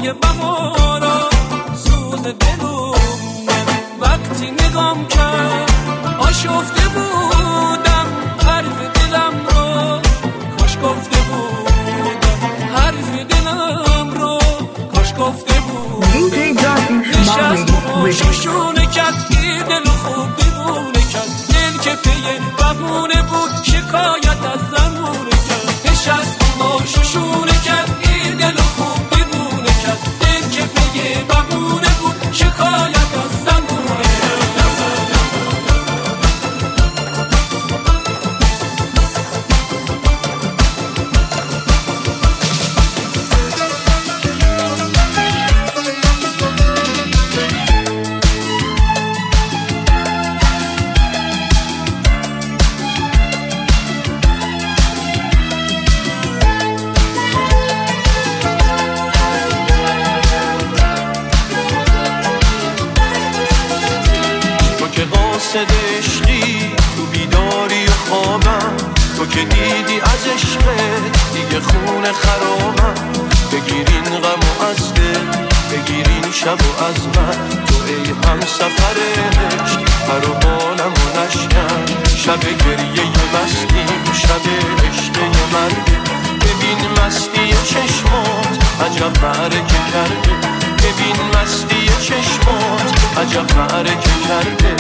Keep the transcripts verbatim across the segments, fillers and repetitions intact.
های بهارا سوز دلم وقتی نگام کرد آشفته بودم حرف دلم رو کاش گفته بودم حرف دلم رو کاش گفته بودم نشست و شوشونه کرد این دل خوب دیوونه کرد دل که پیه بهونه بود شکایت از زمونه کرد نشست و شوشونه کرد این دل خوب دیوونه کرد دل که پیه بهونه بود شکایت از زمونه کرد قاصد عشقی تو بیداری و خوابم تو که دیدی از عشقت دیگه خون خرابم بگیرین غم و از دل بگیرین شب و از من تو ای هم سفر عشق پر و بالم و نشکن شب گریه مستیم شب عشق مرد ببین مستی چشمات عجب معرکه کرده ببین مستی چشمات عجب معرکه کرده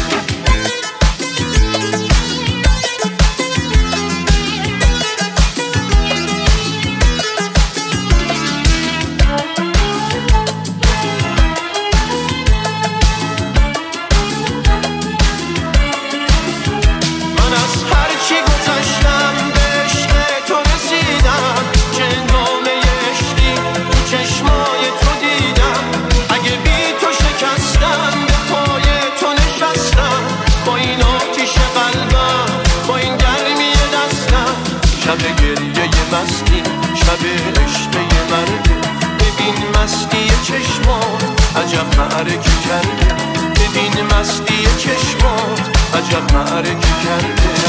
شب گریه مستی شب عشق مرده ببین مستی چشمات عجب معرکه کرده ببین مستی چشمات عجب معرکه کرده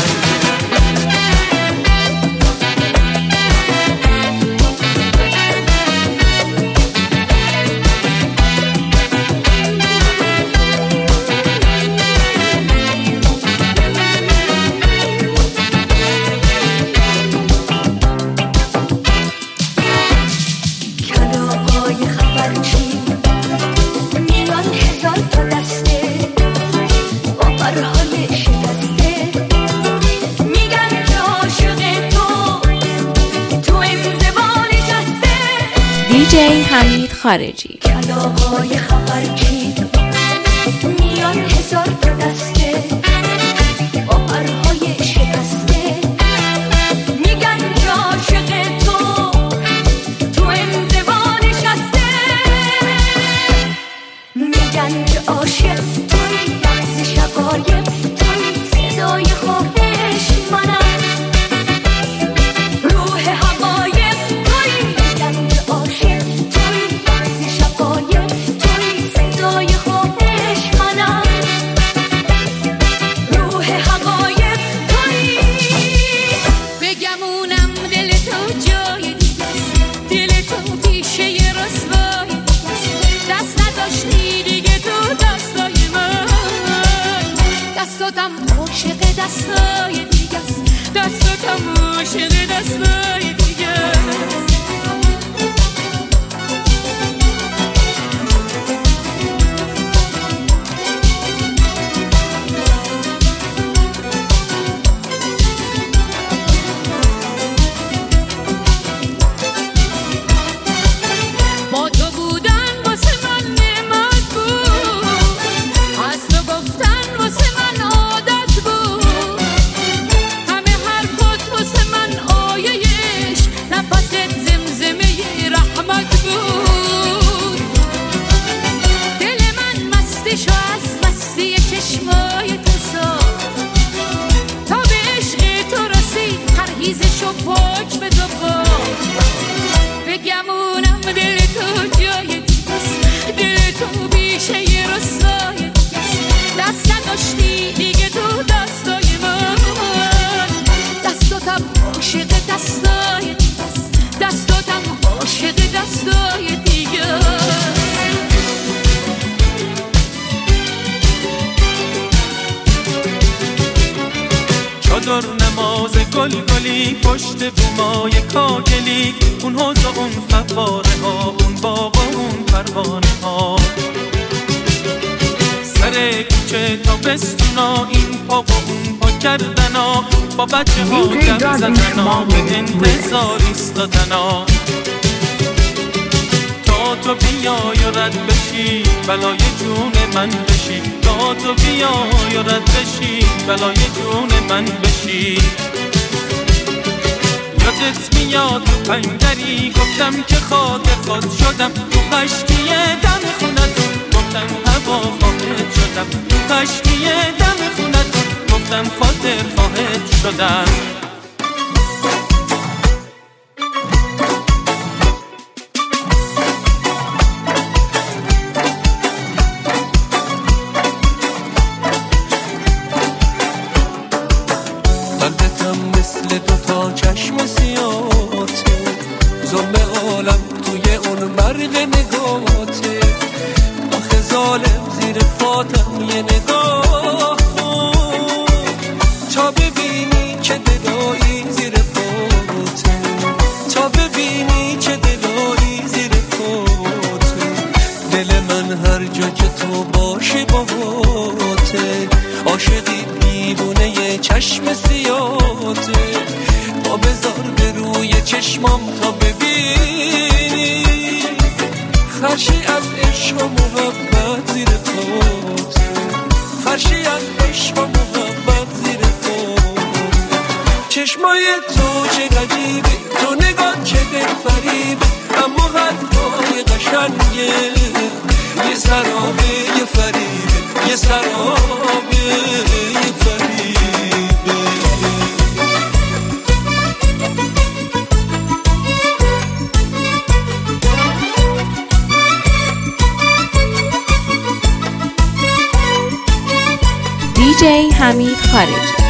دیجی حمید خارجی کلاغای خبرچی میان هزار تا دسته با پرهای شکسته میگن که عاشق تو تو انزوا نشسته میگن که عاشق توی لحظ شقایق توی صدای خواهش منم دستای دیگه است دستاتم عاشق دستای دیگه است با تو بودن واسه من نعمت بود از تو گفتن واسه من عادت بود تا گلی، اون حوض و اون فواره ها، اون باغ و اون پروانه ها. سر کوچه تا بستونا، این پا و اون پا کردنا، با بچه ها گم زدنا، به انتظار ایستادنا. تا تو بیای و رد بشی، بلای جون من بشی. تا تو بیای و رد بشی، بلای جون من بشی. یادت میاد تو پنگری، گفتم که خاطر خود شدم. تو خشکی دم خونتون گفتم هوا خواهد شدم. تو خشکی دم خونتون گفتم خاطر خواهد شدم. قلبتم مثل دوتا چشم سیاته، ظلم عالم توی اون برق نگاته. آخه ظالم زیر پاتم یه نگاه کن، تا ببینی که دلایی زیر پاته. تا ببینی که دلایی زیر پاته. دل من هر جا که تو باشی باهاته. عاشقی دیوونه یه چشم سیاته. با بذار به روی چشمام تا ببینی، خرشی از عشق و محبت زیر پاته. خرشی از عشق و محبت زیر پاته. چشمای تو چه عجیبه، تو نگاه چه دل فریبه، اما حرفای قشنگه. یه سرابه یه فریبه، یه سرابه یه فریبه. دیجی حمید خارجی.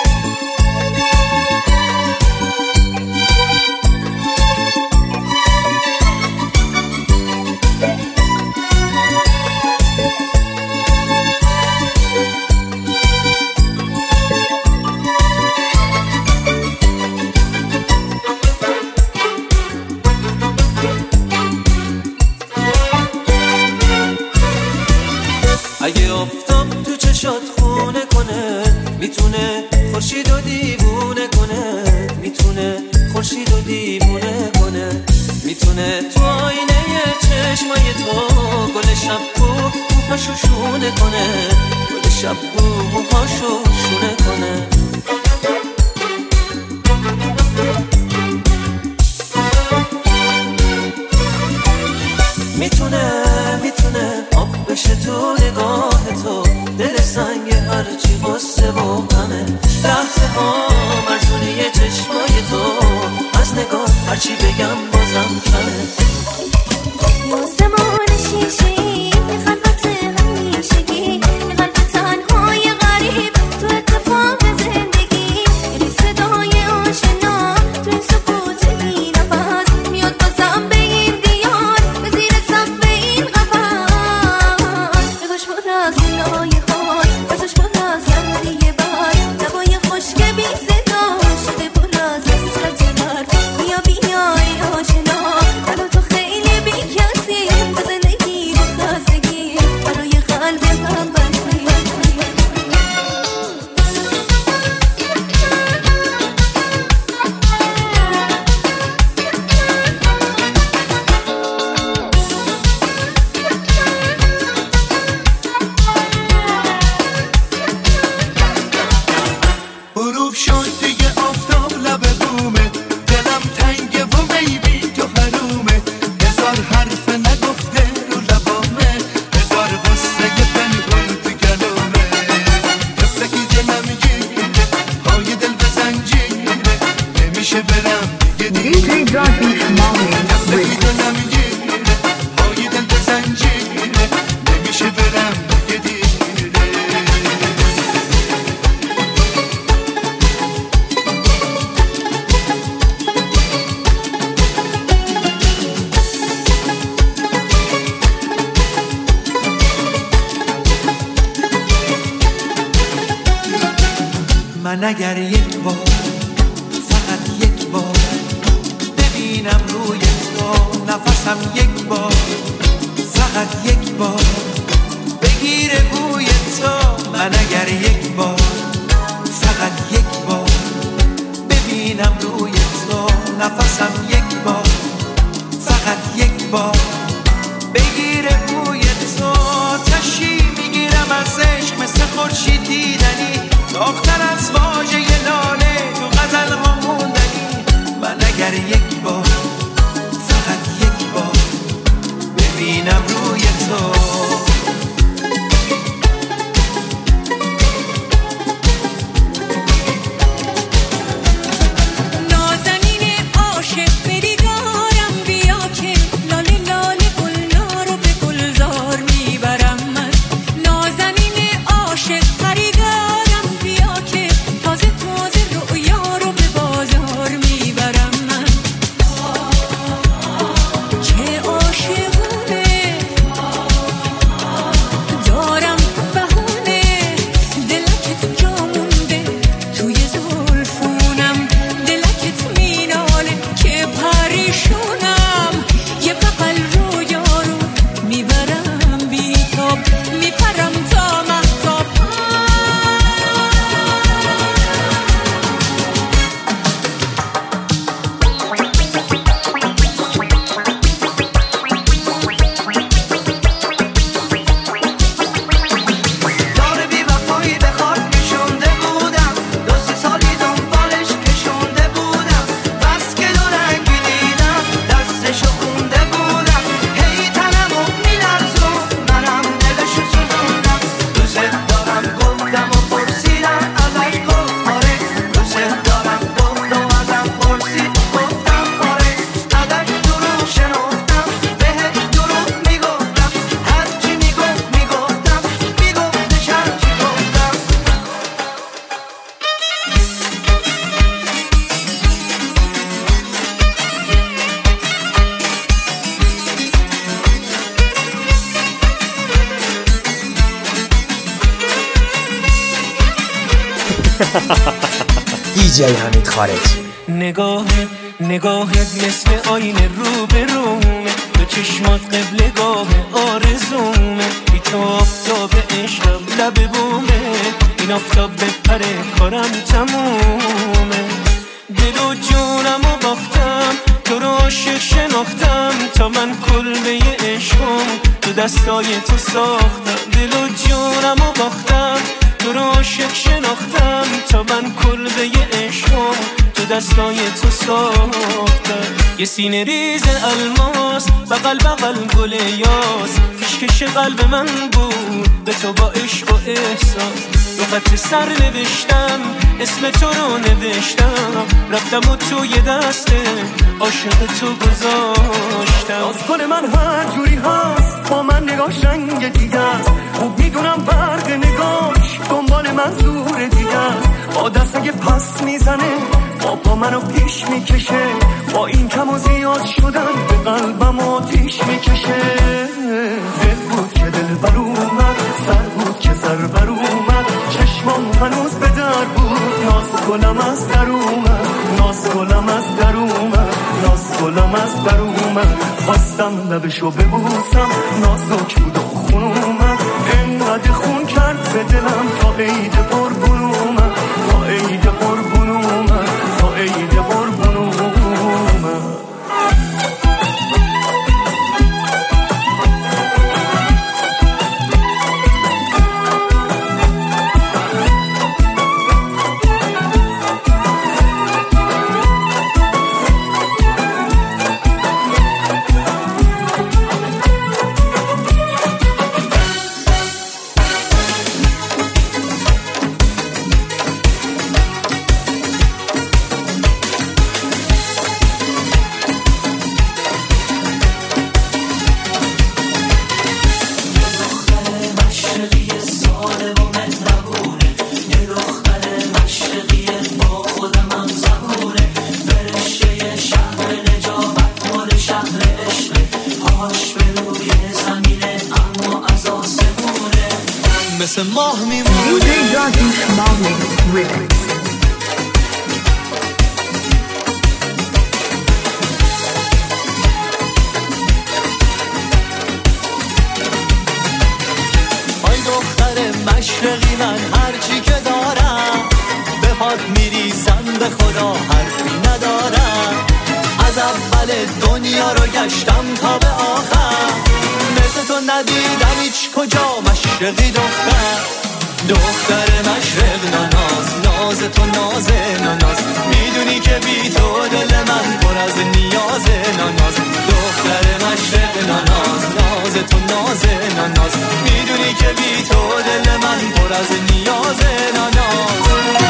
اگه آفتاب تو چشات خونه کنه، میتونه خورشید و دیوونه کنه. میتونه خورشید و دیوونه کنه. میتونه تو آینه چشمای تو گل شب و موهاشو شونه کنه. گل شب و موهاشو شونه کنه. میتونه میتونه آب بشه تو نگاه تو. دل سنگ هرچی غصه و غمه، لحظه ها مرزونه چشمای تو. از نگاه هرچی بگم بازم کمه. آسمان شیشه‌ای خلوت همیشگی، قلب تنهای غریب تو اتفاق زندگی. یعنی صدای آشنا تو این سکوت بی نفس، میاد بازم به این دیار، به زیر سقف این قفس. نگاش پر از گلای خار، ازش پر از سردی بار. نوای خشک بی صدا شده پر از حسرت مرد. بیا بیا ای آشنا، حالا تو خیلی بی کسی. به زندگی به خستگی، برای قلبم بستی. غروب شد دیگه آفتاب لب بومه. دلم تنگه و بیبی تو حرومه. هزار حرف نگفته رو لبامه، هزار غصه پنهون تو گلومه. تفلکی دلم گیره، پای دل به زنجیره. نمیشه برم دیگه دیگه. تفلکی دلم گیره، پای دل به زنجیره. نمیشه برم دیگه دیگه. من اگر یک بار، فقط یک بار نفسم یک بار، فقط یک بار بگیره بوی تو من، اگر یک بار فقط یک بار ببینم روی تو نفسم، یک بار فقط یک بار بگیره بوی تو. تشی میگیرم از عشق مثل خورشید دیدنی، داغ‌تر از واژه لاله تو غزل ها موندنی. من اگر یک بار فقط یک بار ببینم روی تو. دیجی حمید خارجی. نگاه نگاهت مثل آینه رو به رومه، تو چشمات قبلگاه آرزومه. بی تو آفتاب عشقم لب بومه، این آفتاب بپره کارم تمومه. دل و جونم و باختم تو رو عاشق شناختم، تا من کلبه عشقم تو دستای تو ساختم. دل و جونم و باختم تو رو عاشق شناختم، تا من کلبه عشقم تو دستای تو ساختم. یه سینه ریز الماس بغل بغل گل یاس، کشکش قلب من بود به تو با عشق و احساس. رو خط سر نوشتم اسم تو رو نوشتم، رفتم و توی دست عاشق تو گذاشتم. از کل من هر جوری هست با من نگاه شنگ دیگه است، خوب میدونم برق نگاهش دنبال منظور دیگه است. با دست اگه پس میزنه با پا منو پیش میکشه، با این کم و زیاد شدن به قلبم آتیش میکشه. دل بود که دل بر اومد، سر بود که سر بر اومد، چشمام هنوز به در بود. ناز گلم از در اومد، ناز گلم از در اومد، ناز گلم از در اومد. خواستم لبشو ببوسم نازک بود و خون اومد، انقدر خون کرد به دلم تا عید قربون اومد، تا عید قربون اومد، تا عید قربون اومد. مثل ماه میمونه. خدا حرفی ندارم. از اول دنیا رو گشتم تا به آخر، مثل تو ندیدم هیچ کجا مشرقی دختر. دختر مشرق ناز، ناز تو ناز ناز، میدونی که بی تو دل من پر از نیاز ناز. دختر مشرق ناز، ناز تو ناز ناز، میدونی که بی تو دل من پر از نیاز ناز.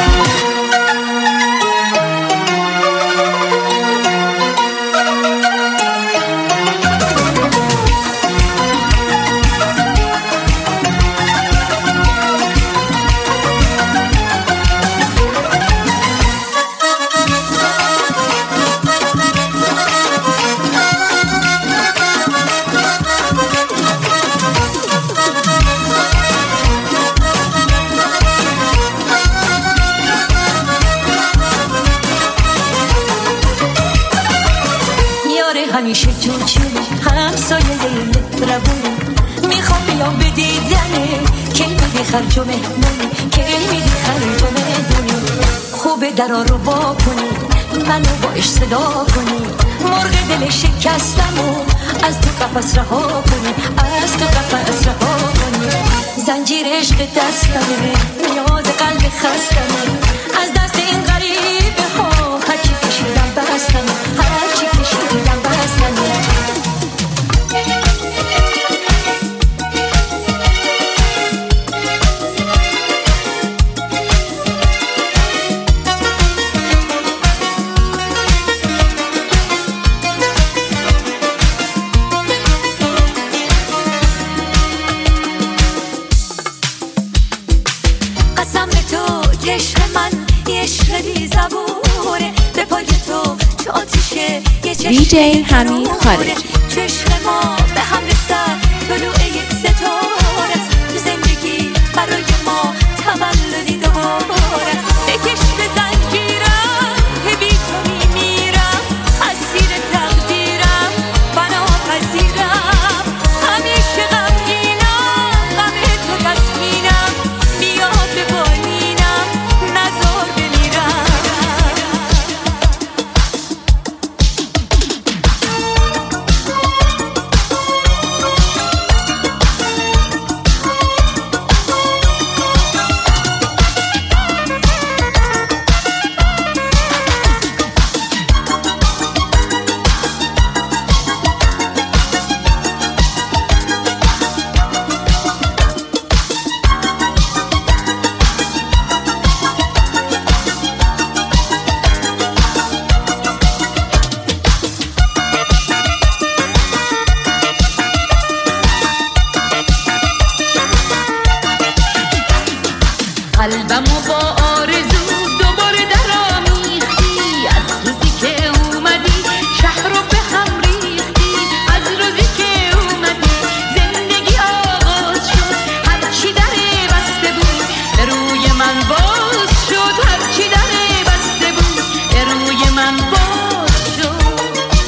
همیشه تو چونه همسایه مهربونه، میخوام بیام به دیدنه، کی میدی خرج و مهمونه، کی میدی خرج و مهمونه. خوبه درا رو با کنی، منو باش صدا کنی، مرغ دل شکستمو از تو قفس رها کنی، از تو قفس رها کنی. زنجیر عشق دستمه، نیاز قلب خستمه، از دست این غریبه ها هرچی کشیدم بستمه، هرچی کشیدم بستمه. دی جی حمید خارجی. چشم ما به هم رسد، طلوع یک ستاره است، تو زندگی برای ما تولدی دوباره است. بکش به زنجیرم که بی تو میمیرم، اسیر تقدیرم بنا پذیرم، همیشه غمگینم، غم تو تسکینم، بیا به بالینم نزار بمیرم. قلبمو با آرزو دوباره درامیختی، از روزی که اومدی شهر رو به هم ریختی، از روزی که اومدی زندگی آغاز شد، هرچی دره بسته بود به روی من باز شد، هرچی دره بسته بود به روی من باز شد.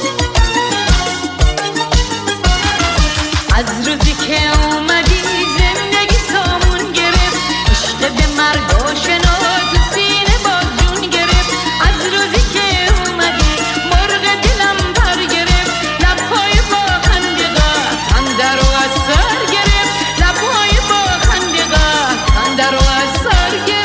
از روزی که اومدی زندگی سامون گرفت، عشق به مرگ آشنا تو سینه باز جون گرفت. از روزی که اومدی مرغ دلم پر گرفت، لبهای با خندقه خنده رو از سر گرفت، لبهای با خندقه خنده رو از سر گرفت.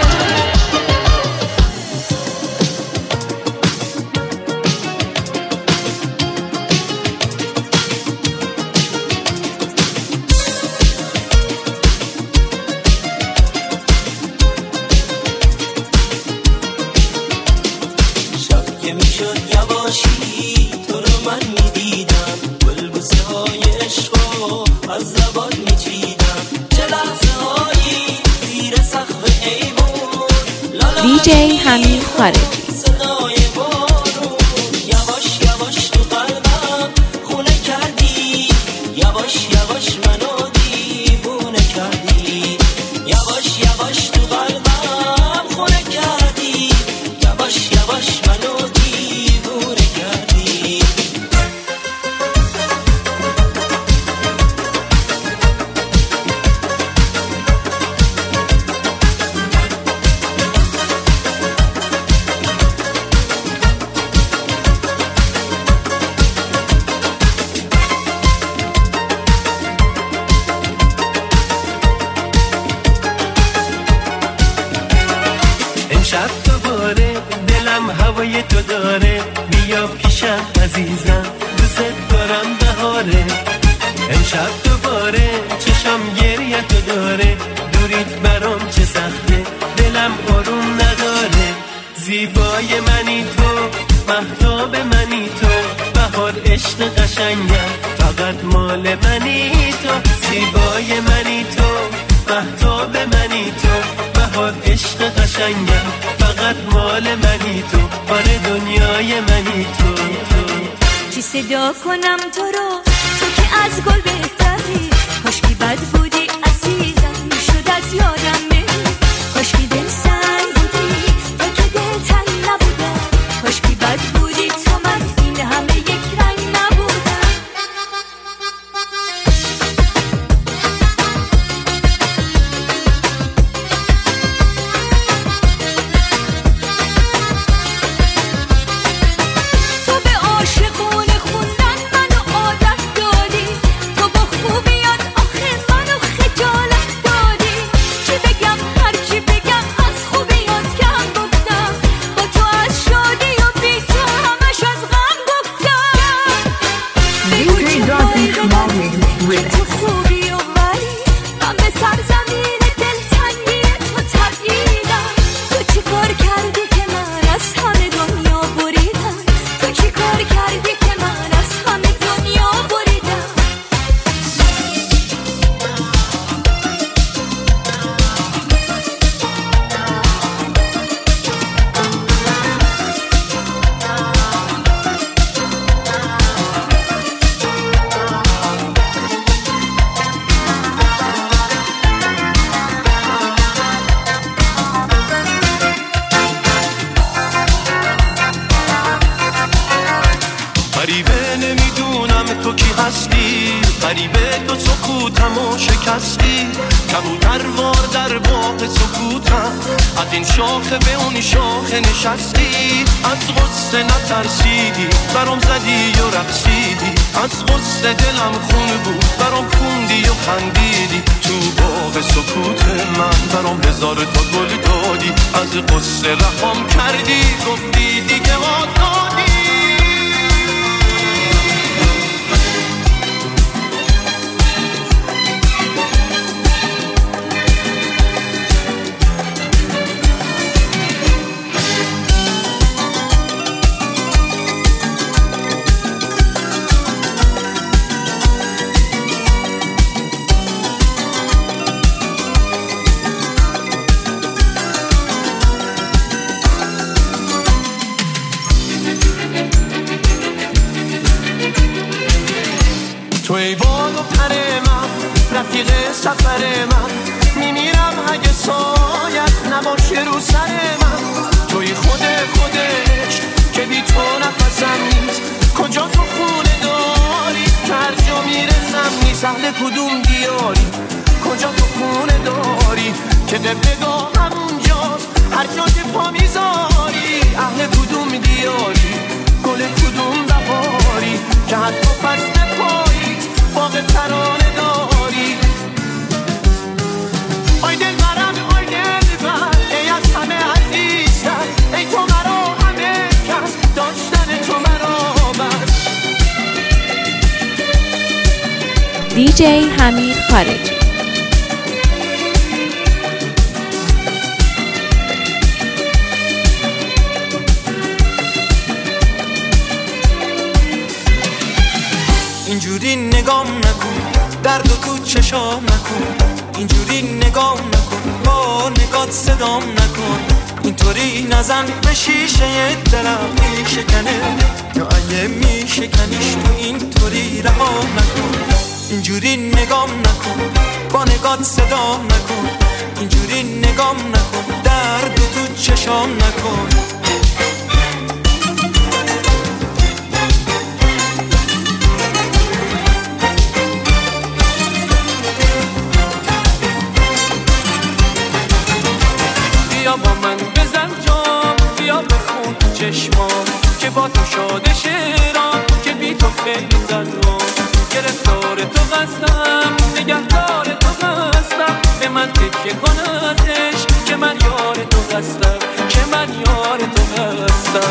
شب که میشد یواشی تو رو من میدیدم، بلبوسه های عشقو از زبان میچیدم، چه لحظه هایی زیر سقف ایوون. دی جی حمید خارجی. صدای بارون یواش یواش تو قلبم خونه کردی، یواش یواش منو دیوونه کردی، یواش یواش تو قلبم خونه کردی، یواش یواش منو دیوونه کردی. دلم هوای تو داره، بیا پیشم عزیزم، دوست دارم بهاره. امشب دوباره چشم گریه تو داره، دوریت برام چه سخته، دلم آروم نداره. زیبای منی تو، مهتاب منی تو، بهار عشق قشنگم فقط مال منی تو. زیبای منی تو، مهتاب منی تو، بهار عشق قشنگم فقط مال منی تو. آره دنیای منی تو. چی صدا کنم تو رو، تو که از گل بهتری. کاشکی بد بودی عزیزم، میشد از یادم بری. کاشکی دل سنگ بودی، تو که دل تنگ نبودم. کاشکی بد بودی تو، من این همه یک رنگ نبودم. تو به عاشقونه خوندن منو عادت دادی، تو با خوبیات آخه منو خجالت دادی. چی بگم هر چی بگم از خوبیات کم گفتم، با تو از شادی و بی تو همش از غم گفتم. بگو چه کاری بدم که تو خوبی و ولی من به سرزمین دلتنگی تو تبدیلم. تو چی کار کردی که من از همه دنیا بریدم؟ تو چی کار کردی که من از همه دنیا بریدم؟ غریبه نمیدونم تو کی هستی، غریبه تو سکوتمو شکستی. کبوتر وار در باغ سکوتم، از این شاخه به اون شاخه نشستی. از غصه نترسیدی، برام زدی و رقصیدی. از غصه دلم خون بود، برام خوندی و خندیدی. تو باغ سکوت من برام هزار تا گل دادی. از غصه رهام کردی، گفتی دیگه آزادی. تو ای باد و پر من، رفیق سفر من. میمیرم اگه سایت نباشه رو سر من. توی خود خودش که بی تو نفسم نیست. کجا تو خونه داری که هر جا میرسم نیست. اهل کدوم دیاری، کجا تو خونه داری که دبلگاه همونجاست هر جا که پا میذاری. اهل کدوم دیاری، گل کدوم بهاری که حتی فصل پایی باغ ترانه داری. آی دل برم، آی دل بر، ای از همه عزیزتر. ای تو مرا همه کس، داشتن تو مرا بس. دی جی حمید خارجی. اینجوری نگام نکن، درد و تو چشام نکن. اینجوری نگام نکن، با نگات صدام نکن. اینطوری نزن به شیشه دلم، میشکنه یا اگه میشکنیش تو اینطوری رها نکن. اینجوری نگام نکن، با نگات صدام نکن. اینجوری نگام نکن، درد و تو چشام نکن. بیا با من بزن جام، بیا بخون چشمام که با تو شاده شیرام، که بی تو خیلی زنم. گرفتار تو هستم، نگهدار تو هستم. به من تکیه کن ازش که من یار تو هستم، که من یار تو هستم.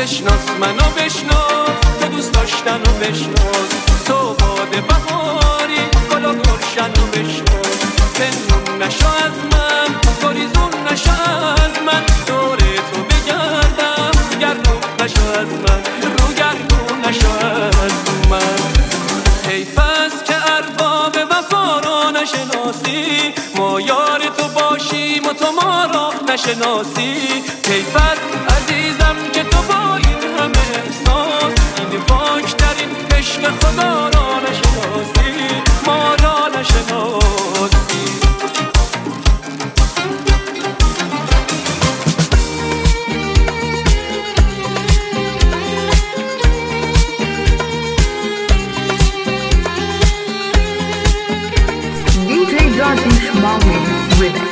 بشناس منو بشناس تو دوست داشتن و بشناس تو باد بهاری گلا گلشن و بشناس پنهون نشو از من گریزون نشو از من دور تو بگردم گردون نشو از من رو گردون نشو از من حیف است که ارباب وفا را نشناسی ما یار تو باشیم و تو ما را نشناسی حیف است عزیزم که تو با این همه احساس این پاکترین عشق خدا را نشناسی ما را نشناسی دی جی داریوش مامی ریمیکس.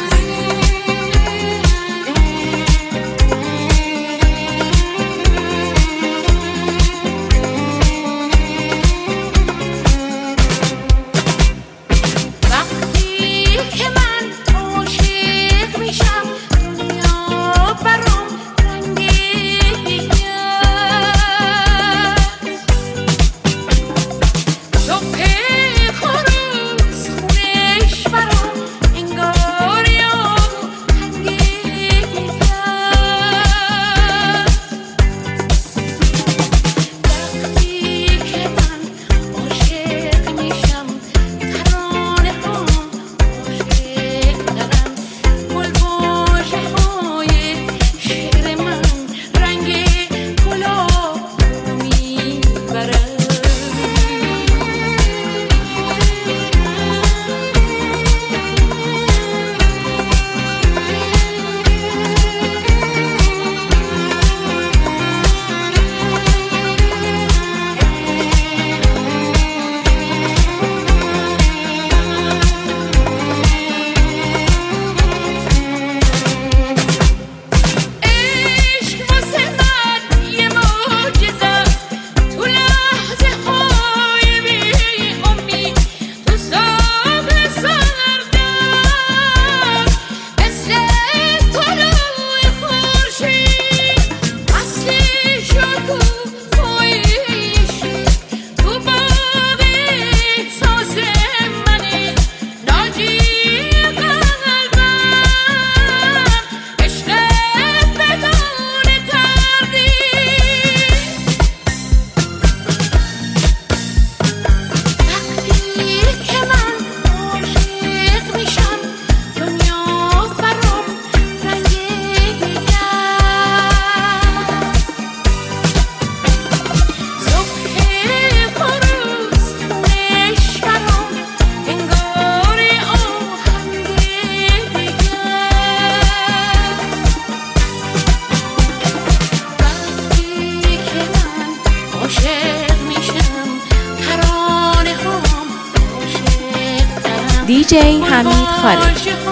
دی جی حمید خارجی.